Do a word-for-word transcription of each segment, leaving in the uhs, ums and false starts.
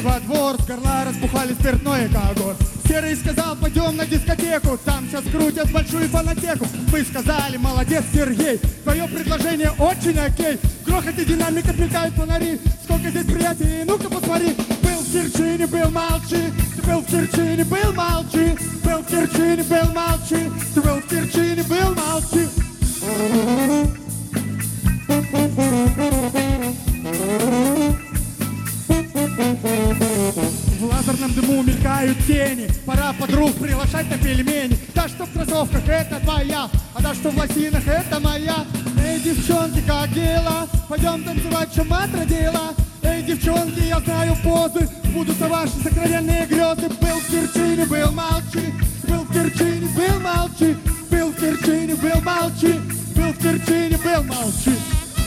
во двор, с горла разбухали спиртное когор. Серый сказал, пойдем на дискотеку, там сейчас крутят большую фонотеку. Мы сказали, молодец, Сергей, твое предложение очень окей. В грохоте динамиков мелькают фонари, сколько здесь приятелей, ну-ка посмотри. Был в Керчине, был молчи, ты был в Керчине, был молчи. Был в Керчине, был молчи, ты был в Керчине, был молчи. В лазерном дыму мелькают тени, пора подруг приглашать на пельмени. Та, что в кроссовках, это твоя, а та, что в лосинах, это моя. Эй, девчонки, как дела? Пойдем танцевать, что мать родила. Эй, девчонки, я знаю позы, будут ваши сокровенные грезы. Был в Керчине, был молчи, был в Керчине, был молчи. Был в Керчине, был молчи, был в Керчине, был молчи.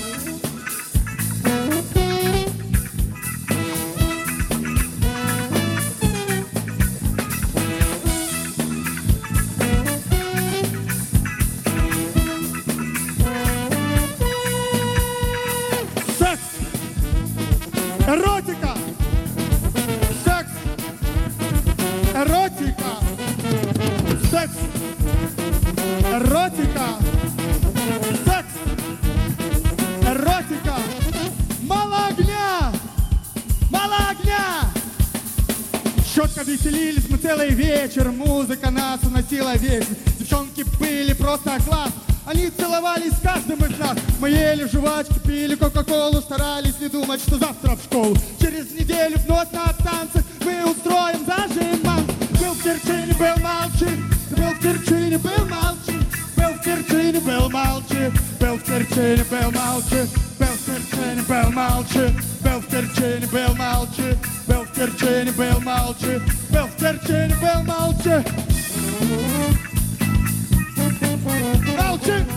Эротика! Секс! Эротика! Секс! Эротика! Секс! Эротика! Мало огня! Мало огня! Четко веселились мы целый вечер, музыка нас уносила весь. Девчонки были просто класс. Они целовались с каждым из нас. Мы ели жвачки, пили кока-колу, старались не думать, что завтра в школу. Через неделю вновь на танцы мы устроим зажиман. Был в Керчине, был молчи, был в Керчине, был молчи. Был в Керчине, был молчи, был в Керчине, был молчи. Был в Керчине, был молчи, был в Керчине, был молчи. Был в Керчине, был молчи, был в Керчине, был молчи. Молчи!